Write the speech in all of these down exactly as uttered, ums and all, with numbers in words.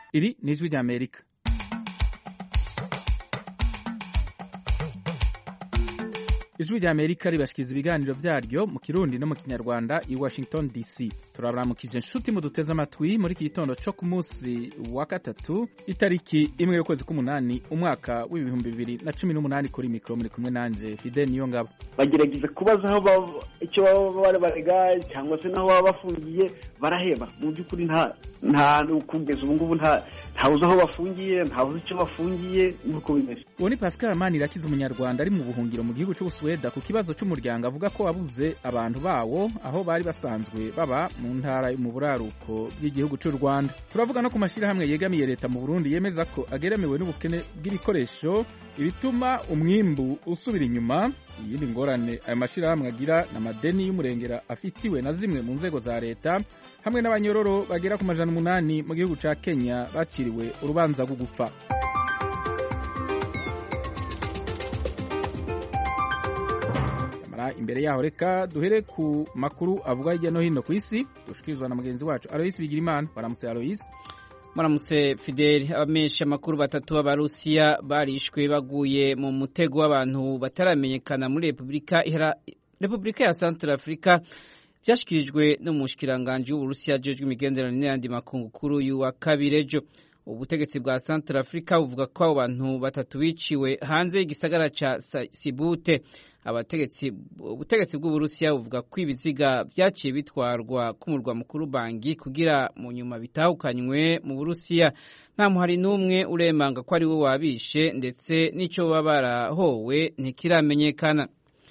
Iri ni ijwi ry'Amerika. Ijwi ry'Amerika ribashikiriza ibiganiro vyaryo mu Kirundi no mu Kinyarwanda i Washington D C. Turabaramukije inshuti mu duteze amatwi muri iki gitondo cyo ku munsi wa gatatu itariki imwe y'ukwezi k'umunani umwaka w'ibihumbi bibiri na cumi n'umunani kuri mikro muri kumwe nanje Fidel Niyongabo. Bagerageza kubaza aho icyo baba bari barega cyangwa se naho baba bafungiye baraheba. Mu by'ukuri nta nta kugeza ubu ngubu nta ntawuzi aho bafungiye, ntawuzi icyo bafungiye nuko bimeze. Uwo ni Pascal Manirakiza umunyarwanda ari mu buhungiro mu gihugu cy'u ku kibazo cy'umuryango avuga ko wabuze abantu bawo aho bari basanzwe baba mu ntara mu buraruko bw'igihugu cy'u Rwanda. Turavuga no ku mashyirahamwe yegamiye leta mu Burundi yemeza ko ageremewe n'ubukene bw'ibikoresho ibituma umwimbu usubira inyuma. Iyindi ngorane ayo mashyirahamwe agira n'amadeni y'umurengera afitiwe na zimwe mu nzego za leta hamwe n'abanyororo bagera ku majana umunani mu gihugu cya Kenya baciriwe urubanza rwo gupfa. Imbere yaho reka duhere ku makuru avuga hirya no hino ku isi dushikirizwa na mugenzi wacu Alois Bigirimana. Baramutse Alois. Baramutse Fidel. Abamenyesha makuru batatu b'Abarusiya barishwe baguye mu mutego w'abantu bataramenyekana muri Republika ihera Republika ya Central Africa byashikirijwe n'umushikiranganje w'Uburusiya ajejwe imigenderanire n'andi makungu kuri uyu wa kabiri ejo. Ubutegetsi bwa Central Africa buvuga ko abo bantu batatu biciwe hanze y'igisagara ca Sibute. Abategetsi ubutegetsi bw'Uburusiya buvuga ko ibiziga byaciye bitwarwa ku murwa mukuru Bangi kugira mu nyuma bitahukanywe mu Burusiya. Nta muhari n'umwe uremanga ko ari we wabishe ndetse n'ico baba barahowe ntikiramenyekana.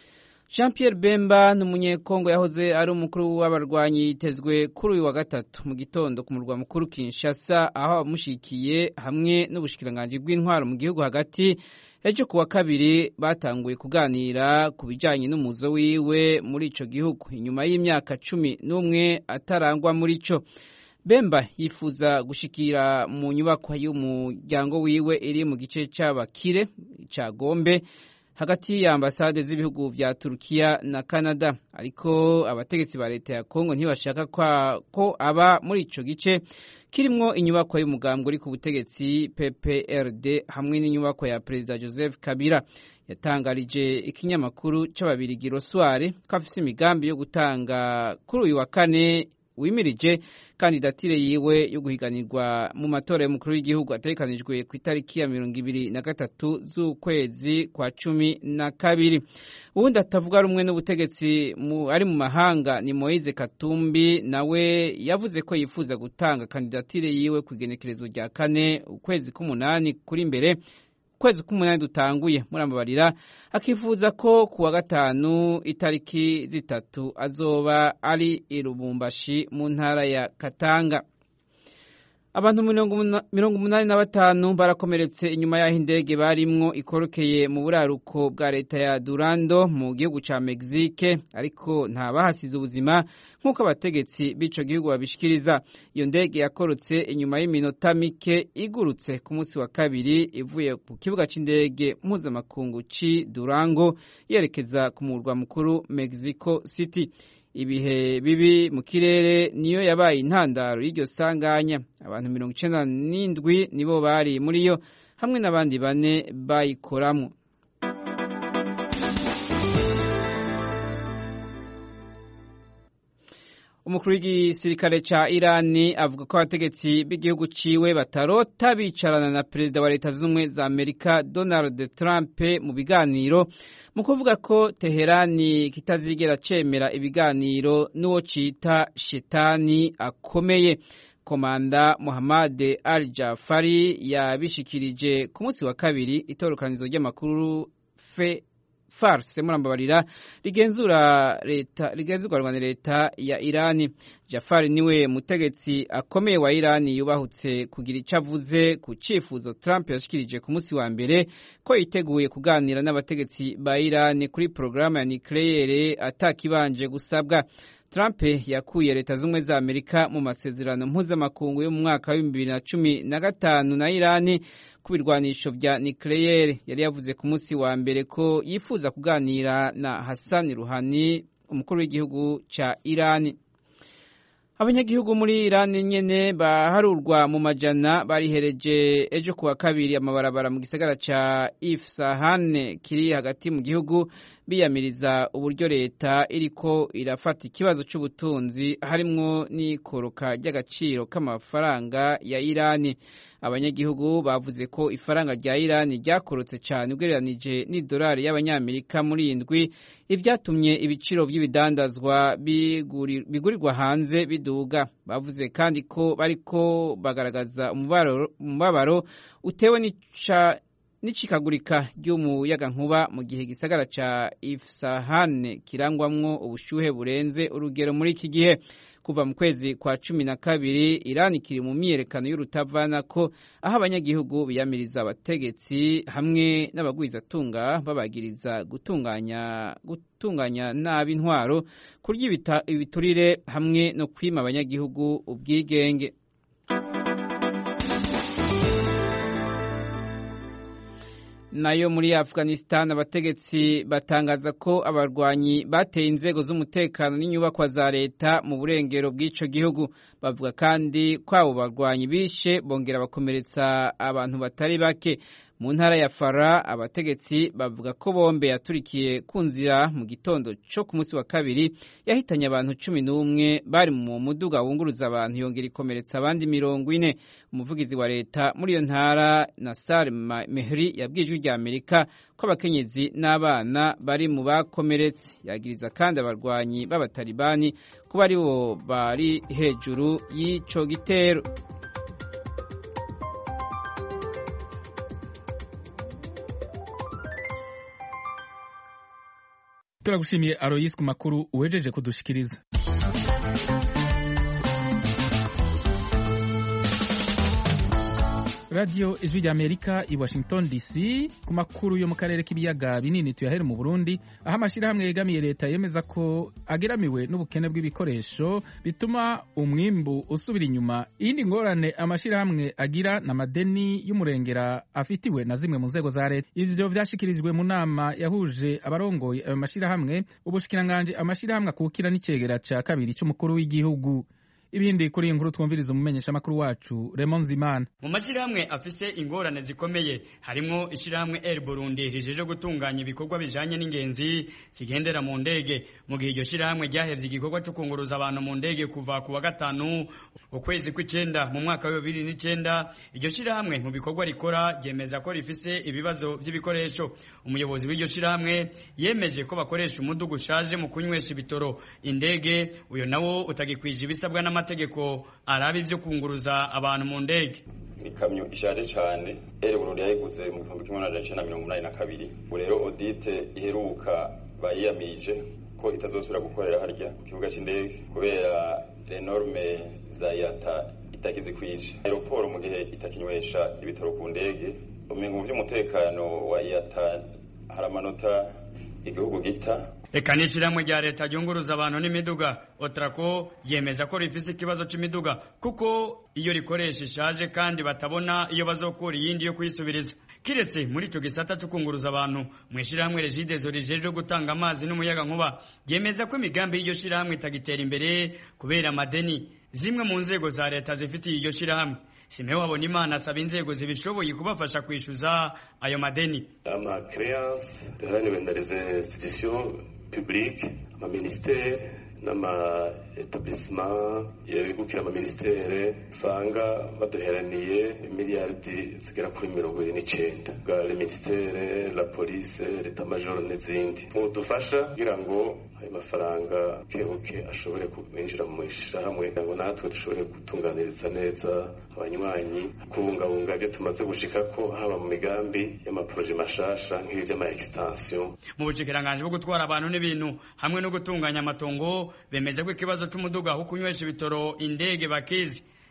Jean Pierre Bemba n'umunyekongo yahoze ari umukuru w'abarwanyi yitezwe kuri uyu wa gatatu mu gitondo ku murwa mukuru Kinshasa aho abamushikiye hamwe n'ubushikiranganje bw'intwaro mu gihugu hagati. Ejo kuwa kabiri batanguye kuganira ku bijanye n'umuzo wiwe muri ico gihugu inyuma y'imyaka cumi n'umwe atarangwa muri ico. Bemba yifuza gushikira mu nyubako y'umuryango wiwe iri mu gice c'abakire ca Gombe hagati ya ambasade z'ibihugu vya Turkiya na Canada, ariko abategetsi ba leta ya Kongo ntibashaka ko aba muri ico gice kirimwo inyubako y'umugambwe uri ku butegetsi P P R D hamwe n'inyubako ya Perezida Joseph Kabila. Yatangarije ikinyamakuru c'ababirigi Rosware ko afise imigambi yo gutanga kuri uyu wa kane wimirije kandidatire yiwe yo guhiganirwa mu matora y'umukuru w'igihugu ategekanijwe ku itariki ya mirongo ibiri na gatatu z'ukwezi kwa cumi na kabiri. Uwundi atavuga rumwe n'ubutegetsi ari mu mahanga ni Moise Katumbi, nawe yavuze ko yifuza gutanga kandidatire yiwe ku igenekerezo rya kane ukwezi k'umunani kuri mbere kwezi k'umunani dutanguye murambabarira, akifuza ko kuwa gatanu itariki zitatu azoba ari i Lubumbashi mu ntara ya Katanga. Abantu mirongo umunani na batanu barakomeretse inyuma y'aho indege barimwo ikorokeye mu buraruko bwa leta ya Durando mu gihugu ca Mexique, ariko nta bahasize ubuzima nk'uko abategetsi b'ico gihugu babishikiriza. Iyo ndege yakorotse inyuma y'iminota mike igurutse ku munsi wa kabiri ivuye ku kibuga c'indege mpuzamakungu ci Durango yerekeza ku murwa mukuru Mexico City. Ibihe bibi mu kirere niyo yabaye intandaro y'iryo sanganya. Abantu mirongo icenda n'indwi nibo bari muri yo hamwe n'abandi bane bayikoramwo. Umukuru w'igisirikare ca Irani avuga ko abategetsi b'igihugu ciwe batarota bicarana na perezida wa leta z'ubumwe za Amerika Donald Trump mu biganiro, mu kuvuga ko Teherani kitazigera cemera ibiganiro n'uwo cita shetani akomeye. Komanda Mohammad Al-Jafari yabishikirije ku munsi wa kabiri itorokanizo ry'amakuru fe Farse murambabarira rigenzura leta rigenzurwa rwa leta ya Irani. Jafari niwe mutegetsi akomeye wa Irani yubahutse kugira icavuze ku cifuzo Trump yashikirije ku munsi wa mbere ko yiteguye kuganira n'abategetsi ba Irani kuri programme ya nucleaire atakibanje gusabwa. Trump yakuye leta z'umwe za Amerika mu masezerano mpuzamakungu yo mu mwaka wa bibiri na cumi na gatanu na Irani ku birwanisho vya nucleaire. Yari yavuze ku munsi wa mbere ko yifuza kuganira na Hassan Rouhani, umukuru w'igihugu ca Irani. Abanyagihugu muri Iran nyene baharurwa mu majana barihereje ejo kuwa kabiri amabarabara mu gisagara ca Isfahan kiri hagati mu gihugu biyamiriza uburyo leta iriko irafata ikibazo c'ubutunzi harimwo n'ikoroka ry'agaciro k'amafaranga ya Iran. Abanyagihugu bavuze ko ifaranga rya Iran ryakorotse cyane ugereranije n'idolari y'abanyamerika muri indwi, ivyatumye ibiciro by'ibidandazwa bigurirwa hanze biduga. Bavuze kandi ko bariko bagaragaza umubabaro utewe n'ica n'icikagurika ry'umuyagankuba mu gihe gisagara ca Isfahan kirangwamwo ubushuhe burenze urugero muri iki gihe. Kuva mu kwezi kwa cumi na kabiri Iran kiri mu myiyerekano y'urutavana ko aho abanyagihugu biyamiriza abategetsi hamwe n'abagwizatunga babagiriza gutunganya gutunganya nabi intwaro, kurya ibiturire hamwe no kwima abanyagihugu ubwigenge. Nayo muri Afghanistan abategetsi batangaza ko abarwanyi bateye inzego z'umutekano n'inyubakwa za leta mu burengero bw'ico gihugu. Bavuga kandi ko abo barwanyi bishe bongera bakomeretsa abantu batari bake. Mu ntara ya Farah abategetsi bavuga ko bombe yaturikiye ku nzira mu gitondo cyo ku munsi wa kabiri yahitanye abantu cumi n'umwe bari mu muduga wunguruza abantu, yongera ikomeretsa abandi mirongo ine. Umuvugizi wa leta muri iyo ntara Nasar Mehri yabwijwe rya Amerika ko abakenyezi n'abana bari mu bakomeretse. Yagiriza kandi abarwanyi b'abatalibani ko bari bo bari hejuru y'ico gitero. Turagushimiye Alois ku makuru uwejeje kudushikiriza. Radio Ijwi rya Amerika i Washington D C ku makuru yo mu karere k'ibiyaga binini tuyahera mu Burundi, aho amashirahamwe yegamiye leta yemeza ko ageramiwe n'ubukene bw'ibikoresho bituma umwimbu usubira inyuma. Iyindi ngorane amashirahamwe agira na madeni y'umurengera afitiwe na zimwe mu nzego za leta. Ivyo vyashikirijwe mu nama yahuje abarongoye ayo mashirahamwe, ubushikiranganje amashirahamwe akukira n'icegera ca kabiri c'umukuru w'igihugu. Ibindi kuri inkuru twumviriza umumenyesha makuru wacu Raymond Zimana. Mu mashirahamwe afise ingorane zikomeye harimo ishirahamwe Air Burundi rijeje gutunganya ibikorwa bijanye n'ingenzi zigendera mu ndege. Mu gihe iryo shirahamwe ryahevye igikorwa cyo kunguruza abantu mu ndege kuva ku wa gatanu ukwezi kw'icenda mu mwaka wa bibiri n'icenda, iryo shirahamwe mu bikorwa rikora ryemeza ko rifise ibibazo vy'ibikoresho. Umuyobozi w'iryo shirahamwe yemeje ko bakoresha umudugu ushaje mu kunywesha ibitoro indege, uyo nawo utagikwije ibisabwa na amategeko arabi byo kunguruza abantu mu ndege. Ikamyo ishaje cyane Air Burundi yayiguze mu gihumbi kimwe n'amajana icenda na mirongo umunani na kabiri. Rero audit iheruka bayiyamije ko itazosubira gukorera harya ku kibuga c'indege kubera enorme za yata itakizikwije. Aeroport mu gihe itakinywesha ibitoro ku ndege, umengo by'umutekano wa yata haramanota igihugu gita. Eka n'ishirahamwe rya leta ryunguruza abantu n'imiduga Otrako yemeza ko rifise ikibazo c'imiduga kuko iyo rikoresha ishaje kandi batabona iyo bazokura iyindi yo kuyisubiriza. Kiretse muri ico gisata cyo kunguruza abantu, mwishirahamwe Regideso rijeje gutanga amazi n'umuyaga nkuba yemeza ko imigambi y'iryo shirahamwe itagitera imbere kubera madeni zimwe mu nzego za leta zifitiye iryo shirahamwe. Simeho abona Imana asaba inzego zibishoboye kubafasha kwishyuza ayo madeni. Ama créance deraniwe na les institutions publiques, ama ministère n'ama établissement yabigukira ama ministère sanga baduheraniye miliyardi zigera kuri mirongo ine n'icenda. Bwa le ministère, la police, l'état major n'izindi. Mudufasha kugira ngo ayo mafaranga kebuke ashobore kwinjira mu ishyirahamwe ngo natwe dushobore gutunganiriza neza abanywanyi, kubungabunga ibyo tumaze gushika ko haba mu migambi y'amaproje mashasha nk'ivy'ama extension. Mu bushikiranganje bwo gutwara abantu n'ibintu hamwe no gutunganya amatongo bemeza ko ikibazo c'umuduga aho kunywesha ibitoro indege bakizi.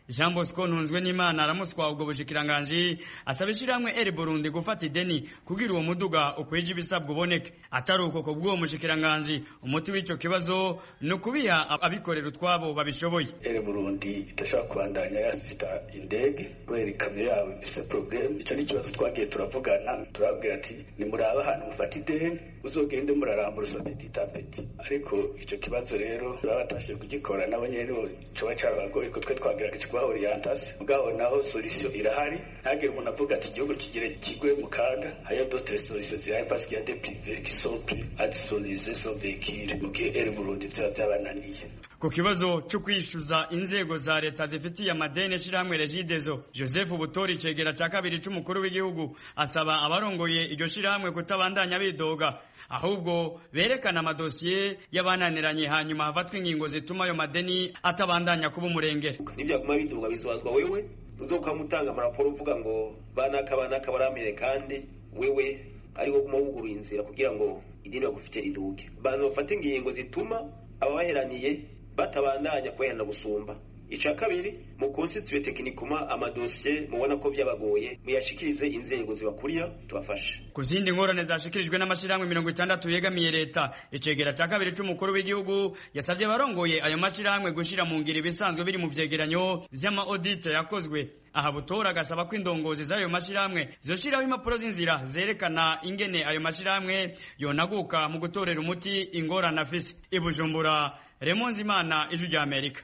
Jean Bosco Ntunzwe n'Imana aramuswa ubwo bushikiranganje asaba ishiramwe Air Burundi gufata ideni kugira uwo muduga ukweje ibisabwa uboneke. Atari uko ko bw'uwo mushikiranganje umuti w'ico kibazo no kubiha abikorera utwabo babishoboye. Air Burundi itashaka kwandanya yasita indege kubera ikamyo yawe ifite problem. Ico ni kibazo twagiye turavugana turabwira ati ni muraba ahantu mufata ideni uzogende murarambura petit à petit. Ariko ico kibazo rero batashe kugikora nabo nyene cyo cyarabagoye ko twe twagira ko orientation mugabo naho solution irahari ntagire umuntu avuga ati igihugu kigire kigwe mu kaga hayo d'autres solutions zihari parce qu'il y a des privés qui sont plus à disponibiliser son véhicule mu gihe Air Burundi vyabananiye. Ku kibazo cyo kwishyuza inzego za leta zifitiye amadeni shiramwe Regideso, Joseph Butori cegera ca kabiri c'umukuru w'igihugu asaba abarongoye iryo shiramwe kutabandanya bidoga ahubwo berekana amadosiye y'abananiranye hanyuma hafatwa ingingo zituma ayo madeni atabandanya kuba umurengere. Nibyo aguma biduga bizwazwa wewe uzoka mutanga amaraporo uvuga ngo bana kabana kabaramire kandi wewe ariko guma wuguru inzira kugira ngo idini bagufite riduke. Bantu bafata ingingo zituma abaheraniye batabandanya kwenda gusumba. Ica kabiri mu constitution techniquement amadosiye mubona ko byabagoye muyashikirize inzego zibakuriya tubafashe. Ku zindi ngorane zashikirijwe n'amashiramwe mirongo itandatu yegamiye leta icegera ca kabiri c'umukuru w'igihugu yasavye barongoye ayo mashiramwe gushira mu ngiro ibisanzwe biri mu vyegeranyo vy'ama audit yakozwe. Aha Butora agasaba ko indongozi z'ayo mashiramwe zoshiraho impapuro z'inzira zerekana ingene ayo mashiramwe yonaguka mu gutorera umuti ingorane afise. I Bujumbura, Raymond Zimana, Ijwi rya Amerika.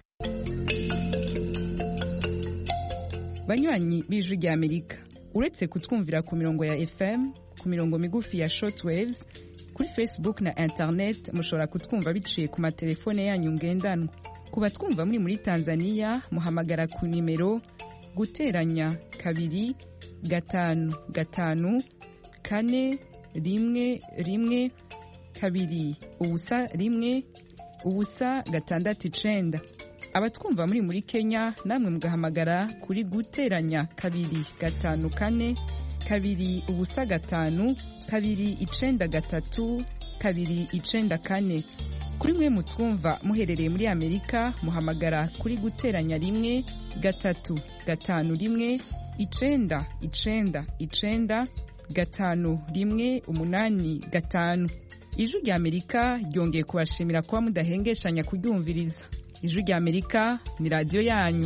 Banywanyi b'Ijwi rya Amerika, uretse kutwumvira ku mirongo ya F M, ku mirongo migufi ya shortwaves, kuri Facebook na internet mushobora kutwumva biciye ku matelefone yanyu ngendanwa. Ku batwumva muri muri Tanzania muhamagara ku nimero guteranya kabiri gatanu gatanu kane rimwe rimwe kabiri ubusa rimwe ubusa gatandatu icenda. Abatwumva muri muri Kenya namwe mugahamagara kuri guteranya kabiri gatanu kane kabiri ubusa gatanu kabiri icenda gatatu kabiri icenda kane. Kuri mwe mutwumva muherereye muri Amerika muhamagara kuri guteranya rimwe gatatu gatanu rimwe icenda icenda icenda gatanu rimwe umunani gatanu. Ijwi rya Amerika ryongeye kubashimira kuba mudahengeshanya kuryumviriza. Ijwi rya Amerika ni radio yanyu.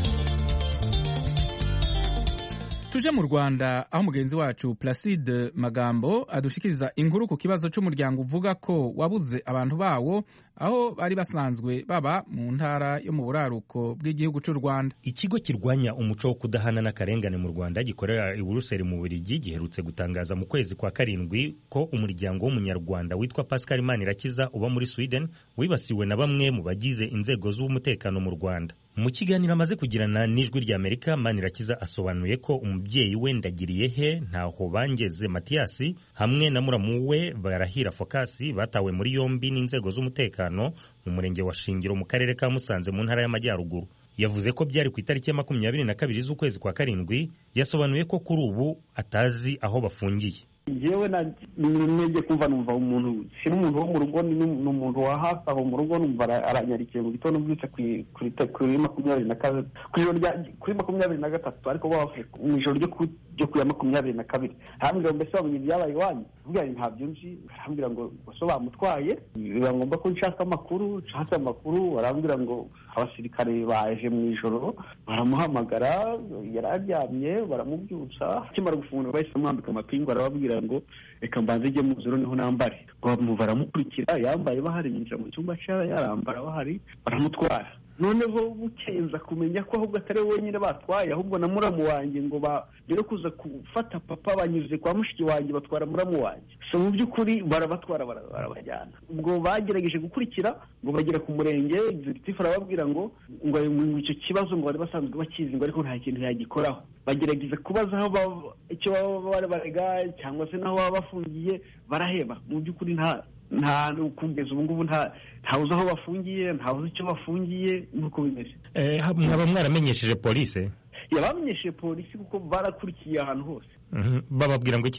Tuje mu Rwanda aho mugenzi wacu Placide Magambo adushikiriza inkuru ku kibazo cy'umuryango uvuga ko wabuze abantu bawo aho bari basanzwe baba mu ntara yo mu buraruko bw'igihugu cy'u Rwanda. Ikigo kirwanya umuco wo kudahana n'akarengane mu Rwanda gikorera i Buruseli mu Bubiligi giherutse gutangaza mu kwezi kwa karindwi ko umuryango w'umunyarwanda witwa Pascal Manirakiza uba muri Sweden wibasiwe na bamwe mu bagize inzego z'umutekano mu Rwanda. Mu kiganiro amaze kugirana n'Ijwi rya Amerika, Manirakiza asobanuye ko umubyeyi we Ndagiriyehe Ntaho Bangeze Mathias hamwe na muramu we Barahira Focus batawe muri yombi n'inzego z'umutekano mu murenge wa Shingiro mu karere ka Musanze mu ntara y'Amajyaruguru. Yavuze ko byari ku itariki ya makumyabiri na kabiri z'ukwezi kwa karindwi. Yasobanuye ko kuri ubu atazi aho bafungiye. Jewe na nige kumva numva umuntu shira umuntu wo mu rugo n'umuntu wa hafi aho mu rugo numva aranyarikiye mu gitondo byutse kuri kuri makumyabiri na kabiri kuri kuri makumyabiri na gatatu ariko bafashe mu ijoro ryo ryo ku ya makumyabiri na kabiri. Hambira mbese bamenye ibyabaye wanyu vuga ntabyo nzi. Hambira ngo so bamutwaye biba ngomba ko nshaka amakuru nshaka amakuru barambira ngo abasirikare baje mu ijoro baramuhamagara yararyamye baramubyutsa kimara gufungura bahise mwambika amapingu arababwira ngo reka mbanze ijye mu zero niho nambare. Baramukurikira yambaye bahari yinjira mu cyumba cya yarambara bahari baramutwara. Noneho bukenza kumenya ko ahubwo atari wenyine batwaye ahubwo na muramu wanjye ngo bagere kuza gufata papa banyuze kwa mushiki wanjye batwara muramu wanjye. So mu by'ukuri barabatwara barabajyana. Ubwo bagerageje gukurikira ngo bagera ku murenge executive arababwira ngo ngo icyo kibazo ngo bari basanzwe bakizi ngo ariko nta kintu yagikoraho. Bagerageza kubaza aho icyo baba barega cyangwa se naho baba bafungiye baraheba. Mu by'ukuri nta nta kugeza ubu ngubu nta ntawuzi aho bafungiye ntawuzi icyo bafungiye nuko bimeze. Eh, mwaba mwaramenyesheje polisi? Yabamenyesheje polisi kuko barakurikiye ahantu hose. Mhm. Bababwira ngo iki?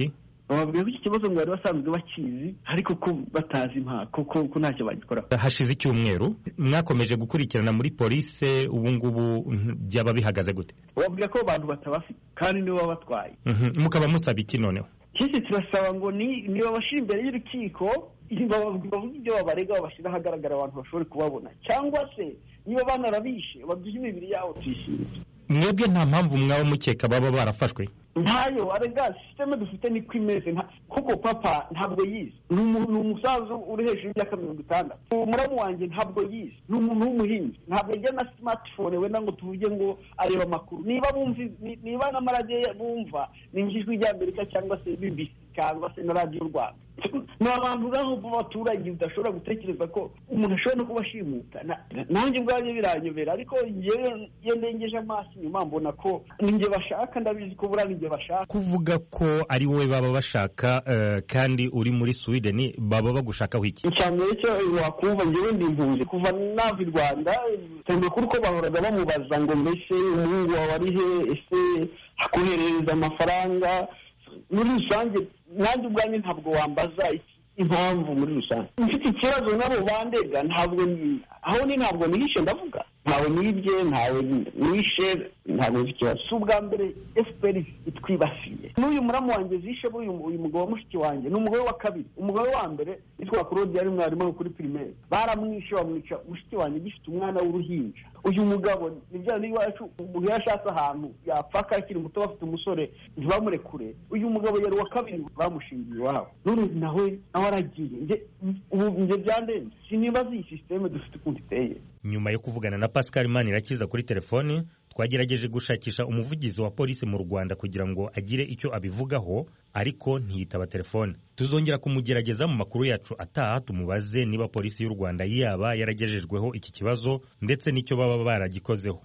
bababwira ko iki kibazo ngo bari basanzwe bakizi ariko ko batazi impaka ko ko ntacyo bagikora. Hashize icyumweru mwakomeje gukurikirana muri polisi, ubu ngubu byaba bihagaze gute? Bababwira ko abantu batabafite kandi nibo babatwaye. Mukaba musaba iki noneho? Kisi turasaba ngo ni niba bashira imbere y'urukiko bavuga ibyo babarega babashyira ahagaragara abantu bashobore kubabona, cyangwa se niba banarabishe babyuze imibiri yabo tuyishimire. Mwebwe nta mpamvu mwaba mukeka baba barafashwe? Ntayo, arega systeme dufite ni kwimeze kuko papa ntabwo yize, ni umusaza uri hejuru y'imyaka mirongo itandatu. Umuramu wanjye ntabwo yize, ni umuntu w'umuhinzi, ntabwo ajya na smartphone wenda ngo tuvuge ngo areba amakuru. Niba bumva niba n'amaradiyo bumva ni ijwi ry'Amerika cyangwa se B B C cyangwa se na radiyo Rwanda. Ni abantu ngaho b'abaturage udashobora gutekereza ko umuntu ashobora no kubashimuta. Nanjye ubwanjye biranyobera, ariko iyo ndengeje amaso inyuma mbona ko ninjye bashaka, ndabizi ko buriya ninjye bashaka. Kuvuga ko ari wowe baba bashaka kandi uri muri Sweden, baba bagushakaho iki? Icyambere cyo wakumva njyewe ndi impunzi kuva nava i Rwanda, amakuru ko bahoraga bamubaza ngo mbese umuhungu wawe ari he, ese akoherereza amafaranga. Muri rusange nanjye ubwanjye ntabwo wambaza impamvu. Muri rusange mfite ikibazo nabo bandega, ntabwo aho ni ntabwo nihishe, ndavuga ntawe nibye, ntawe nishe, ntabwo mfite ikibazo. Si ubwa mbere F P R itwibasiye. N'uyu muramu wanjye zishe uyu mugabo wa mushiki wanjye ni umugore wa kabiri. Umugore wa mbere yitwa Claude, yari mwarimu kuri primaire, baramwishe bamwica mushiki wanjye gifite umwana w'uruhinja. Uyu mugabo nibyo n'iwacu umuntu yashatse ahantu yapfaka akiri muto bafite umusore ntibamurekure. Uyu mugabo yari wa kabiri bamushingiye iwabo, none nawe nawe aragiye. Ubu nje byandenze, sinibaza iyi systeme dufite ukuntu iteye. Nyuma yo kuvugana na Pascal Manirakiza kuri telefoni, twagerageje gushakisha umuvugizi wa polisi mu Rwanda kugira ngo agire icyo abivugaho, ariko ntiyitaba telefone. Tuzongera kumugerageza mu makuru yacu ataha tumubaze niba polisi y'u Rwanda yaba yaragejejweho iki kibazo ndetse n'icyo baba baragikozeho.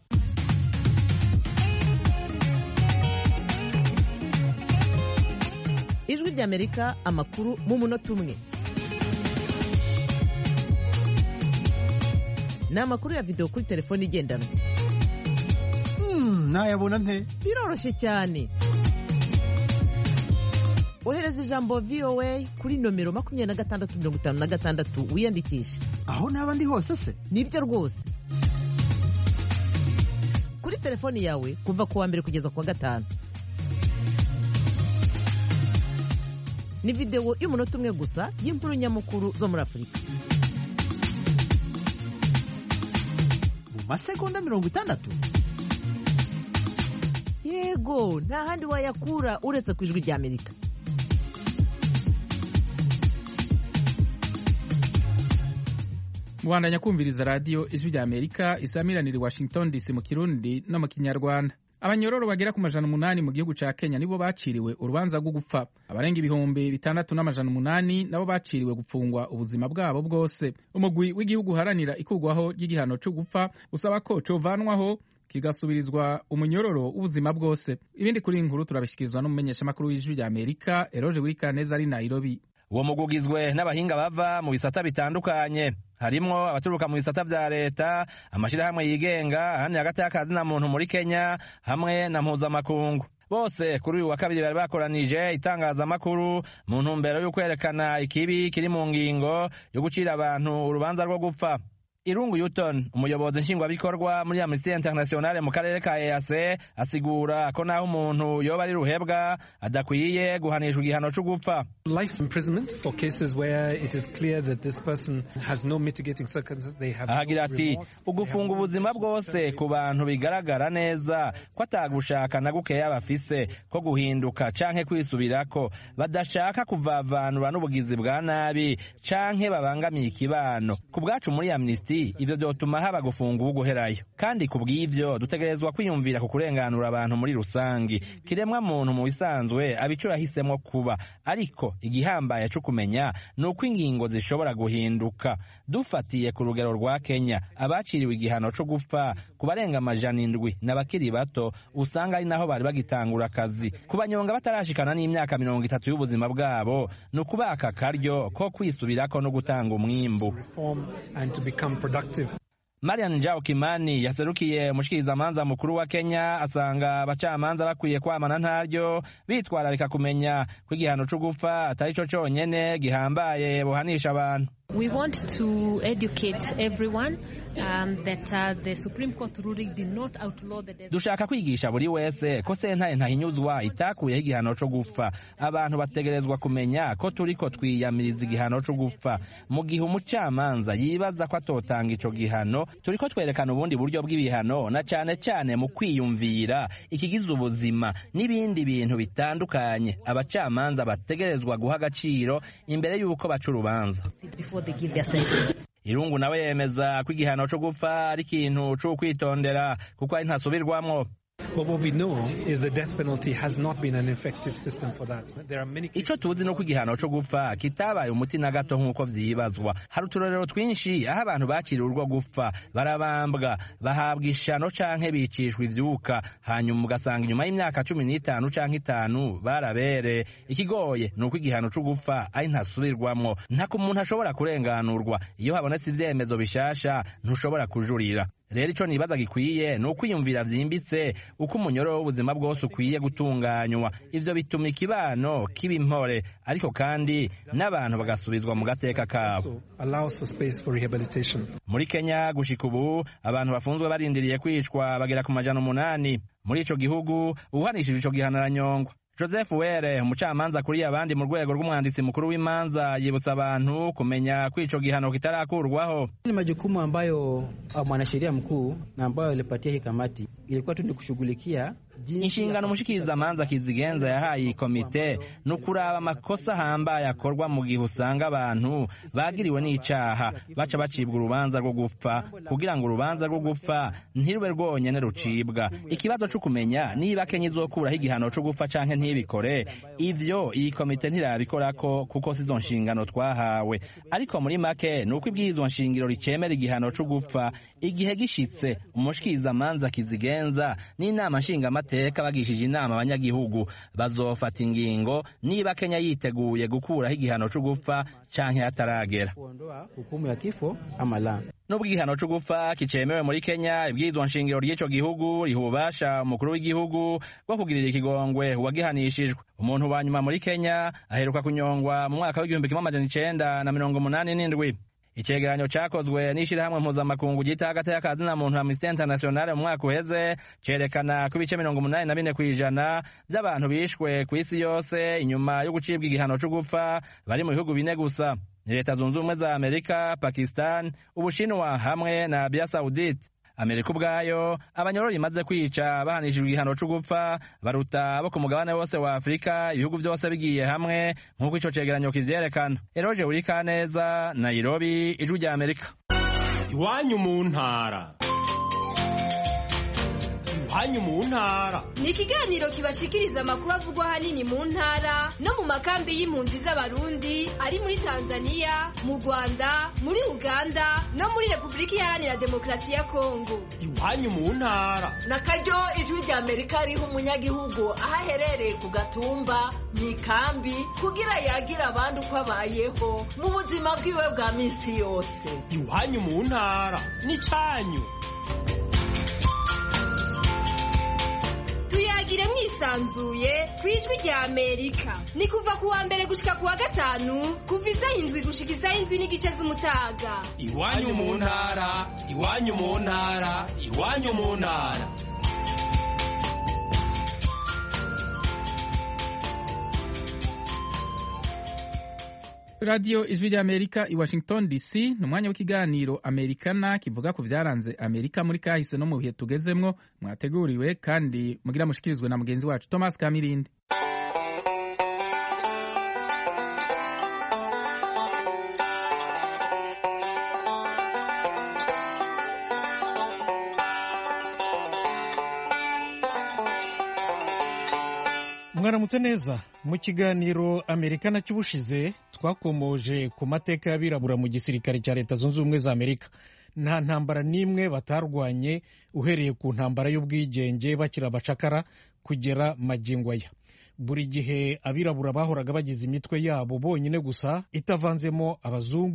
Ijwi ry'Amerika, amakuru mu munota umwe. Ni amakuru ya video kuri telefoni igendanwa. Hmm, nayabona nte? Biroroshye cyane. Ohereza ijambo V O A kuri nomero makumyabiri na gatandatu mirongo itanu na gatandatu wiyandikishe. Aho naba ndi hose se? Nibyo rwose. Kuri telefoni yawe kuva ku wa mbere kugeza ku wa gatanu. Ni video y'umunota umwe gusa y'inkuru nyamukuru zo muri Afurika. Masegonda mirongo itandatu. Yego, nta handi wayakura uretse ku Ijwi ry'Amerika. Mwandanya kumviriza radio Ijwi ry'Amerika isamiranira Washington D C mu Kirundi no mu Kinyarwanda. Abanyororo bagera ku majana umunani mu gihugu ca Kenya nibo baciriwe urubanza rwo gupfa. Abarenga ibihumbi bitandatu n'amajana umunani nabo baciriwe gupfungwa ubuzima bwabo bwose. Umugwi w'igihugu haranira ikugwaho ry'igihano cyo gupfa usaba ko covanwaho kigasubirizwa umunyororo w'ubuzima bwose. Ibindi kuri inkuru turabishikirizwa n'umumenyesha makuru w'Ijwi ry'Amerika Eroje Burikaneza ari Nairobi. Uwo mugugizwe n'abahinga bava mu bisata bitandukanye, harimwo abaturuka mu bisata vya leta, amashirahamwe yigenga, ahandi hagati y'akazi na muntu muri Kenya hamwe na mpuzamakungu. Bose kuri uyu wa kabiri bari bakoranije itangazamakuru mu ntumbero yo kwerekana ikibi kiri mu ngingo yo gucira abantu urubanza rwo gupfa. Irungu Yuton, umuyobozi nshingwabikorwa muri Amnesty International mu karere ka E A C, asigura ko naho umuntu yoba ari ruhebwa adakwiye guhanishwa igihano cyo gupfa. Life imprisonment for cases where it is clear that this person has no mitigating circumstances, they have ahagira ati ugufunga ubuzima bwose ku bantu bigaragara neza ko atagushaka na gukeya bafise ko guhinduka canke kwisubirako, badashaka kuvavanura n'ubugizi bwa nabi canke babangamiye ikibano. Ku bwacu muri Amnesty ivyo vyotuma haba gufunga uguherayo, kandi kubw'ivyo dutegerezwa kwiyumvira ku kurenganura abantu muri rusangi. Kiremwa muntu mu bisanzwe abico yahisemo kuba, ariko igihambaye cyo kumenya nuko ingingo zishobora guhinduka. Dufatiye ku rugero rwa Kenya, abaciriwe igihano cyo gupfa ku barenga amajana indwi n'abakiri bato usanga ari naho bari bagitangura akazi. Kubanyonga batarashikana n'imyaka mirongo itatu y'ubuzima bwabo nukubaka karyo ko kwisubirako no gutanga umwimbu. And to become productive. Marian Njao Kimani yaserukiye umushikirizamanza mukuru wa Kenya asanga abacamanza bakwiye kwamana ntaryo bitwararika kumenya ko igihano cyo gupfa atari cyo cyonyene gihambaye buhanisha abantu. We want to educate everyone um, that uh, the Supreme Court ruling did not outlaw the death. Dushaka kwigisha buri wese ko sentare ntahinyuzwa itakuye igihano cyo gupfa. Abantu bategerezwa kumenya ko turiko twiyamiriza igihano cyo gupfa. Mu gihe umucamanza yibaza ko atotanga ico gihano, turiko twerekana ubundi buryo bw'ibihano na cyane cyane mu kwiyumvira ikigize ubuzima n'ibindi bintu bitandukanye abacamanza bategerezwa guha agaciro imbere y'uko baca urubanza. Irungu nawe yemeza ko igihano cyo gupfa ari ikintu cyo kwitondera kuko ari ntasubirwamwo. But what we know is the death penalty has not been an effective system for that. There are many Ico tuzi no kwigihano cyo gupfa kitabaye umuti na gato nkuko vyibazwa. Hari uturorero twinshi aho abantu bakiriye urwo gupfa barabambwa bahabwa ishano canke bicishwa ivyuka hanyuma ugasanga inyuma y'imyaka cumi n'itanu canke itanu barabere. Ikigoye ni uko igihano cyo gupfa ari ntasubirwamwo. Ntako umuntu ashobora kurenganurwa iyo habonetse ivyemezo bishasha ntushobora kujurira. Rero ico nibaza gikwiye ni ukwiyumvira vyimbitse uko umunyoro w'ubuzima bwose ukwiye gutunganywa. Ivyo bituma ikibano kiba impore ariko kandi n'abantu bagasubizwa mu gateka kabo. Muri Kenya gushika ubu abantu bafunzwe barindiriye kwicwa bagera ku majana umunani. Muri ico gihugu uhanishije ico gihano aranyongwa. Joseph Were umucamanza kuri abandi mu rwego rw'umwanditsi mukuru w'imanza yibutsa abantu kumenya ko ico gihano kitarakurwaho. Ni majukumu ambayo mwanasheria mkuu na ambayo alipatia hii kamati ilikuwa tu ni kushughulikia inshingano umushikirizamanza Kizigenza yahaye komite no kuraba amakosa hambaye akorwa mu gihe usanga abantu bagiriwe n'icaha baca bacibwa urubanza rwo gupfa kugira ngo urubanza rwo gupfa ntirube rwonyene rucibwa. Ikibazo cyo kumenya niba Kenya izokuraho igihano cyo gupfa canke ntibikore ivyo iyi komite ntirabikorako kuko sizo nshingano twahawe. Ariko muri make nuko ibwirizwa nshingiro ricemera igihano cyo gupfa igihe gishitse umushikirizamanza Kizigenza n'inama nshinga mateka bagishije inama abanyagihugu bazofata ingingo niba Kenya yiteguye gukuraho igihano cyo gupfa canke hataragera. Hukumu ya kifo ama la. Nubwo igihano cyo gupfa kicemewe muri Kenya ibwirizwa nshingiro ry'ico gihugu rihubasha umukuru w'igihugu bwo kugirira ikigongwe uwagihanishijwe. Umuntu wa nyuma muri Kenya aheruka kunyongwa mu mwaka w'igihumbi kimwe amajana icenda na mirongo umunani n'indwi. Icegeranyo cakozwe n'ishirahamwe mpuzamakungu ryita hagati y'akazi na muntu Amnesty International mu mwaka uheze cerekana ko ibice mirongo umunani na bine kw'ijana by'abantu bishwe ku isi yose inyuma yo gucibwa igihano cyo gupfa bari mu bihugu bine gusa: Leta Zunze Ubumwe za Amerika, Pakistan, Ubushinwa hamwe na Arabia Saudite. Amerika ubwayo abanyororo imaze kwica bahanishijwe igihano cyo gupfa baruta abo ku mugabane wose wa Afrika ibihugu byose bigiye hamwe nk'uko ico cegeranyo kivyerekana. Eroje Urikaneza, Nairobi, Ijwi rya Amerika. Iwanyu mu ntara. Iwanyu mu ntara ni ikiganiro kibashikiriza amakuru avugwa hanini mu ntara no mu makambi y'impunzi z'abarundi ari muri Tanzania, mu Rwanda, muri Uganda no muri Republika Iharanira Demokarasi ya Kongo. Iwanyu mu ntara na karyo Ijwi rya Amerika riha umunyagihugu aho aherereye ku gatumba mu ikambi kugira yagira abandi uko abayeho mu buzima bwiwe bwa minsi yose. Iwanyu mu ntara ni canyu. Tuyagire mwisanzuye kwijwi rya Amerika. Ni kuva kuwa mbere gushika kuwa gatanu kuva isaha indwi gushika isaha indwi n'igice z'umutaga. Iwanyu mu ntara, iwanyu mu ntara, iwanyu mu ntara. Radio Ijwi rya Amerika i Washington D C ni umwanya w'ikiganiro Amerikana kivuga ku vyaranze Amerika muri kahise no mu bihe tugezemwo. Mwateguriwe kandi mugira mushikirizwe na mugenzi wacu Thomas Kamirindi. Mwaramutse neza. Mu kiganiro Amerikana cy'ubushize twakomoje ku mateka y'abirabura mu gisirikare cya Leta Zunze Ubumwe za Amerika. Nta ntambara n'imwe batarwanye uhereye ku ntambara y'ubwigenge bakira abacakara kugera magingo aya. Buri gihe abirabura bahoraga bagize imitwe yabo bonyine gusa itavanzemo abazungu,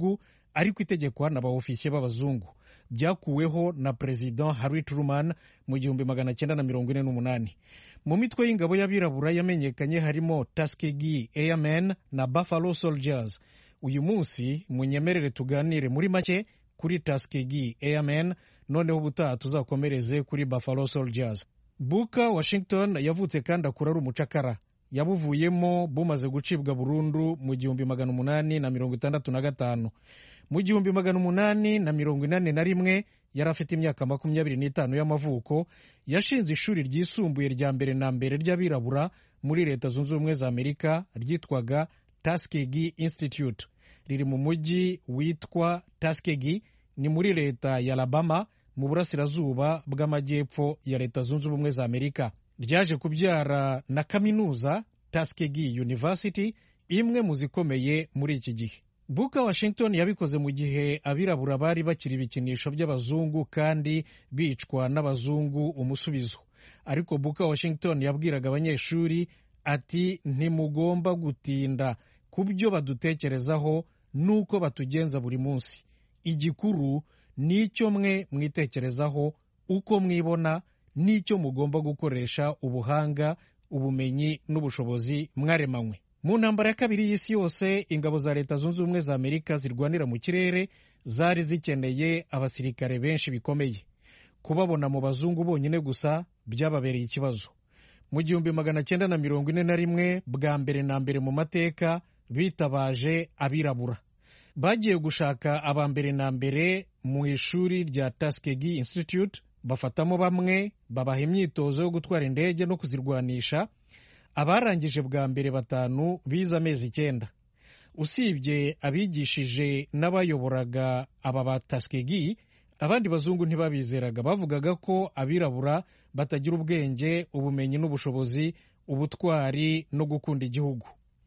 ariko itegekwa n'abaofisiye b'abazungu. Byakuweho na President Harry Truman mu gihumbi magana cyenda na mirongo ine n'umunani. Mu mitwe y'ingabo y'abirabura yamenyekanye harimo Tuskegee Airmen na Buffalo Soldiers. Uyu munsi munyemerere tuganire muri make kuri Tuskegee Airmen, noneho ubutaha tuzakomereze kuri Buffalo Soldiers. Booker Washington yavutse kandi akura ari umucakara. Yabuvuyemo bumaze gucibwa burundu mu gihumbi magana umunani na mirongo itandatu na gatanu. Mu gihumbi magana umunani na mirongo inani na rimwe yari afite imyaka makumyabiri n'itanu y'amavuko. Yashinze ishuri ryisumbuye rya mbere na mbere ry'abirabura muri Leta Zunze Ubumwe za Amerika ryitwaga Tuskegee Institute. Riri mu mujyi witwa Tuskegee, ni muri leta ya Alabama mu burasirazuba bw'amajyepfo ya Leta Zunze Ubumwe za Amerika. Ryaje kubyara na kaminuza Tuskegee University, imwe mu zikomeye muri iki gihe. Booker Washington yabikoze mu gihe abirabura bari bakiri ibikinisho by'abazungu kandi bicwa n'abazungu umusubizo. Ariko Booker Washington yabwiraga abanyeshuri ati ntimugomba gutinda ku byo badutekerezaho nuko batugenza buri munsi. Igikuru nicyo mwe mwitekerezaho, uko mwibona, nicyo mugomba gukoresha ubuhanga, ubumenyi n'ubushobozi mwaremanywe. Mu ntambara ya kabiri y'isi yose, ingabo za Leta Zunze Ubumwe za Amerika zirwanira mu kirere zari zikeneye abasirikare benshi bikomeye. Kubabona mu bazungu bonyine gusa byababereye ikibazo. Mu gihumbi magana cyenda na mirongo ine na rimwe, bwa mbere na mbere mu mateka, bitabaje abirabura. Bagiye gushaka aba mbere na mbere mu ishuri rya Tuskegee Institute, bafatamo bamwe, babaha imyitozo yo gutwara indege no kuzirwanisha. Abarangije bwa mbere batanu bize amezi icyenda. Usibye abigishije n'abayoboraga aba ba Tuskegee, abandi bazungu ntibabizeraga. Bavugaga ko abirabura batagira ubwenge, ubumenyi n'ubushobozi, ubutwari no gukunda igihugu.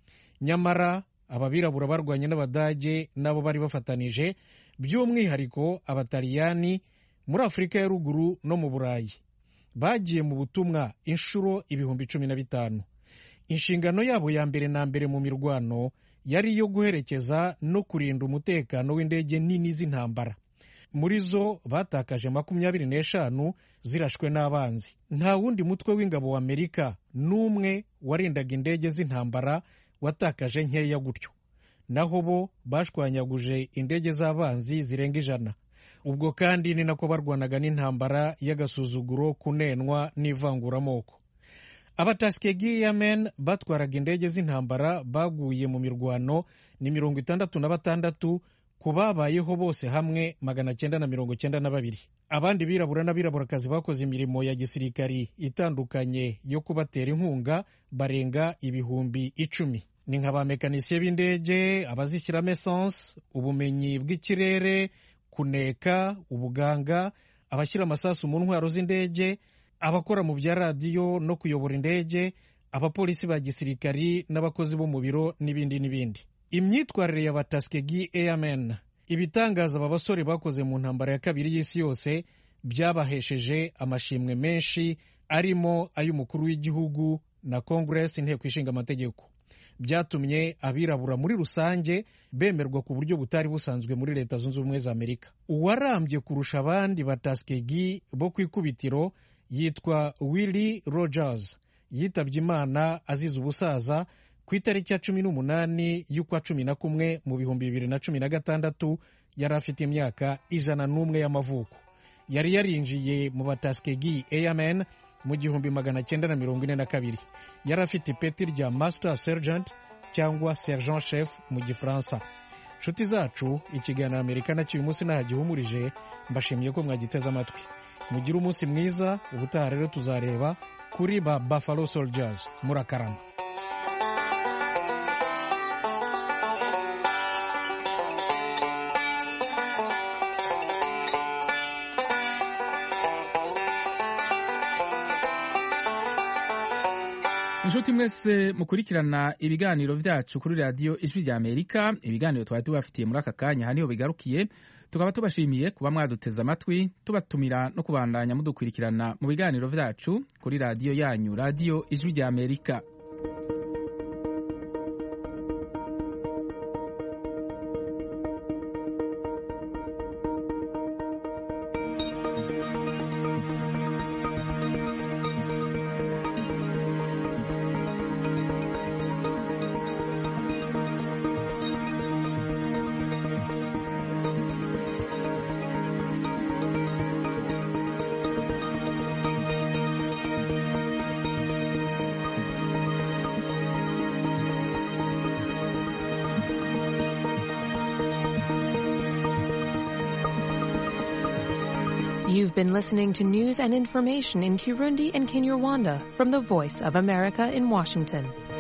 Nyamara ababirabura barwanye n'Abadage nabo bari bafatanije, by'umwihariko Abataliyani muri Afurika ya ruguru no mu Burayi. Bagiye mu butumwa inshuro ibihumbi cumi na bitanu. Inshingano yabo ya mbere na mbere mu mirwano yari iyo guherekeza no kurinda umutekano w'indege nini z'intambara. Muri zo batakaje makumyabiri n'eshanu zirashwe n'abanzi. Nta wundi mutwe w'ingabo wa Amerika n'umwe warindaga indege z'intambara watakaje nkeya gutyo. Naho bo bashwanyaguje indege z'abanzi zirenga ijana. Ubwo kandi ni nako barwanaga n'intambara y'agasuzuguro, kunenwa n'ivanguramoko. Aba Tuskegee Airmen batwaraga indege z'intambara baguye mu mirwano ni mirongo itandatu na batandatu, ku babayeho bose hamwe magana cyenda na mirongo cyenda na babiri. Abandi birabura n'abiraburakazi bakoze imirimo ya gisirikari itandukanye yo kubatera inkunga barenga ibihumbi icumi. Ni nk'abamekanisiye b'indege, abazishyiramo essence, ubumenyi bw'ikirere, kuneka, ubuganga, abashyira amasasu mu ntwaro z'indege, abakora mu bya radiyo no kuyobora indege, abapolisi ba gisirikari n'abakozi bo mu biro n'ibindi n'ibindi. Imyitwarire y'aba Tuskegee Airmen, ibitangaza aba basore bakoze mu ntambara ya kabiri y'isi yose, byabahesheje amashimwe menshi, arimo ay'umukuru w'igihugu na Congress, inteko ishinga amategeko. Byatumye abirabura muri rusange bemerwa ku buryo butari busanzwe muri Leta Zunze Ubumwe za Amerika. Uwarambye kurusha abandi ba Tuskegee bo ku ikubitiro yitwa Willie Rogers. Yitabye Imana azize ubusaza ku itariki ya cumi n'umunani y'ukwa cumi na kumwe mu bihumbi bibiri na cumi na gatandatu. Yari afite imyaka ijana n'umwe y'amavuko. Yari yarinjiye mu ba Tuskegee Airmen mu gihumbi magana cyenda na mirongo ine na kabiri. Yari afite ipeti rya Master Sergeant cyangwa Sergeant Chef mu Gifaransa. Nshuti zacu, ikiganiro Amerika na cy'uyu munsi nahagihumurije. Mbashimiye ko mwagiteze amatwi. Mugire umunsi mwiza. Ubutaha rero tuzareba kuri ba Buffalo Soldiers. Murakarama. Inshuti mwese mukurikirana ibiganiro vyacu kuri radio Ijwi rya Amerika. Ibiganiro twari tubafitiye muri aka kanya haniho bigarukiye. Tukaba tubashimiye kuba mwaduteze amatwi, tubatumira no kubandanya mudukurikirana mu biganiro vyacu kuri radio yanyu, radio Ijwi rya Amerika. You've been listening to news and information in Kirundi and Kinyarwanda from the Voice of America in Washington.